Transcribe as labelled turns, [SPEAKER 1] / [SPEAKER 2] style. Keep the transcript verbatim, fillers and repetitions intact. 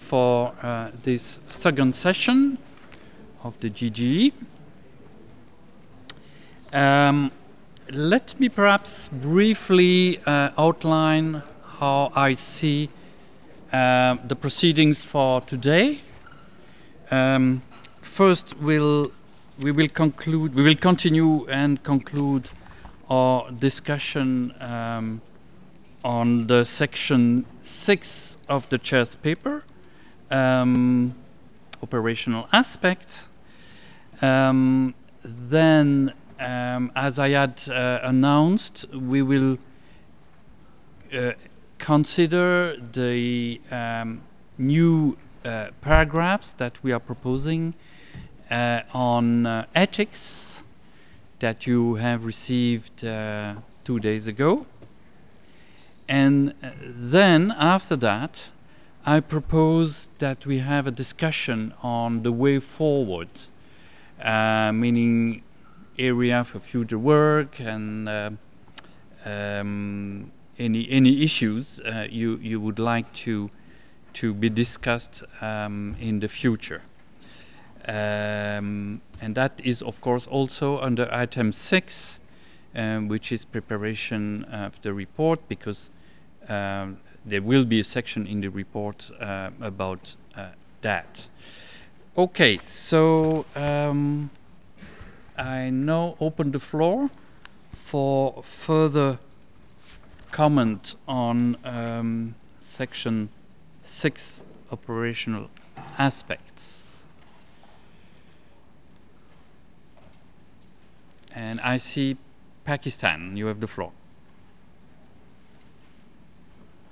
[SPEAKER 1] for uh, this second session of the G G E. Um, let me perhaps briefly uh, outline how I see uh, the proceedings for today. Um, first, we'll, we will conclude, we will continue and conclude our discussion um, on the section six of the chair's paper, um, operational aspects. Um, then, um, as I had uh, announced, we will uh, consider the um, new uh, paragraphs that we are proposing uh, on uh, ethics that you have received uh, two days ago. And then, after that, I propose that we have a discussion on the way forward, uh, meaning area for future work and uh, um, any any issues uh, you you would like to to be discussed um, in the future. Um, and that is, of course, also under item six, um, which is preparation of the report, because um, there will be a section in the report uh, about uh, that. Okay, so um, I now open the floor for further comment on um, section six operational aspects. And I see Pakistan, you have the floor.